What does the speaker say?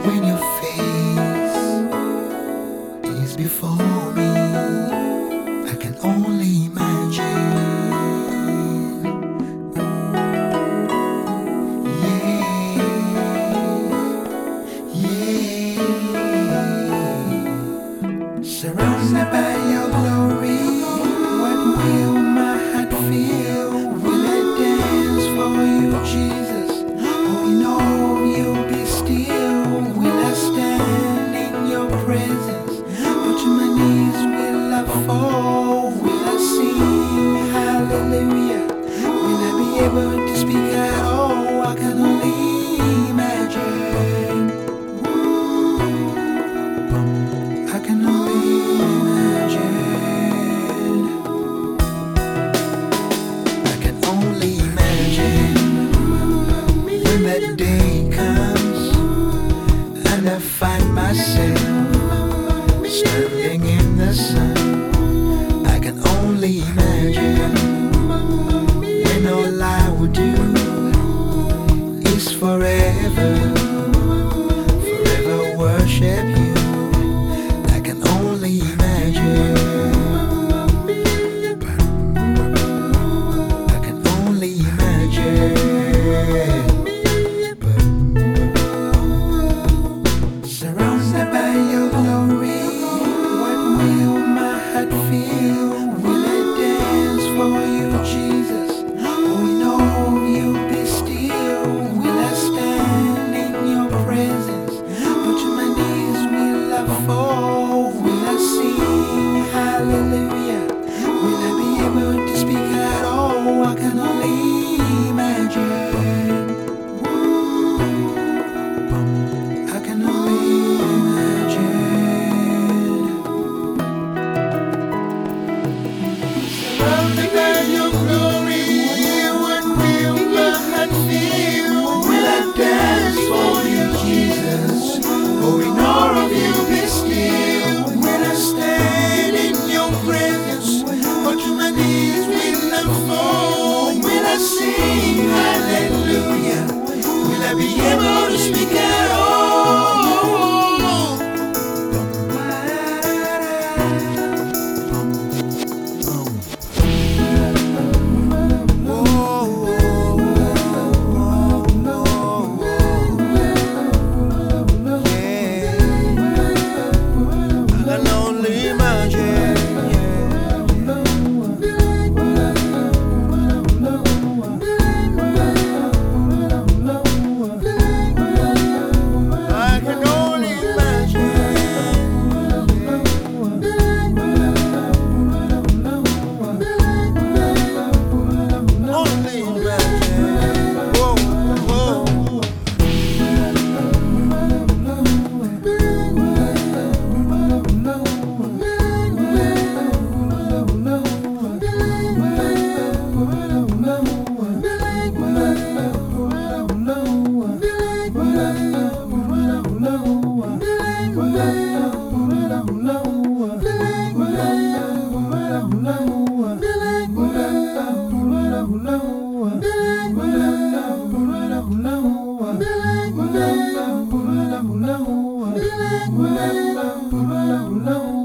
when your face is before me, I can only imagine. Surrounded by your glory, what will my heart feel? Will I dance for you, Jesus? Oh, we know you'll be still. Will I stand in your presence? But to my knees will I fall? Will I sing hallelujah? Will I be able to speak at all? I can only imagine. I can only imagine. I can only imagine when that day comes and I find myself standing in the sun. I can only imagine when all I would do is forever worship you. I can only imagine. I can only imagine. Surrounded by your glory, what will my heart feel? Will I dance for you, Jesus? Oh, we know you'll be still. Will I stand in your presence? But to my knees will I fall? Will I sing hallelujah? Will I be able to speak at all? I can only imagine. I can only imagine. Surrounded by your glory, what will my heart feel? Will I dance for you, Jesus? Oh, in all of you be still. Will I stand in your presence? But to my knees will I fall? Will I sing hallelujah? Will I be able to speak at all? No.